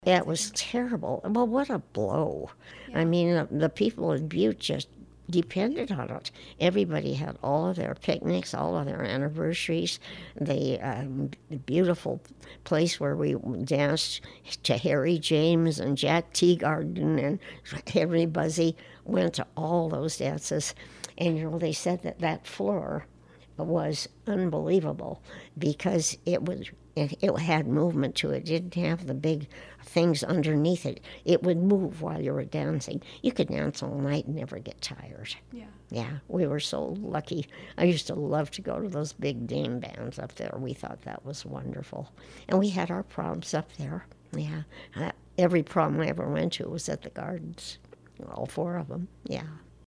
It was terrible. Well, what a blow. I Yeah. mean, the people in Butte just depended on it. Everybody had all of their picnics, all of their anniversaries. The beautiful place where we danced to Harry James and Jack Teagarden and Henry Buzzy went to all those dances. And, they said that that floor was unbelievable because it had movement to it. It didn't have the big things underneath it. It would move while you were dancing. You could dance all night and never get tired. Yeah. Yeah, we were so lucky. I used to love to go to those big dame bands up there. We thought that was wonderful. And we had our proms up there. Yeah. Every prom I ever went to was at the Gardens. All four of them. Yeah.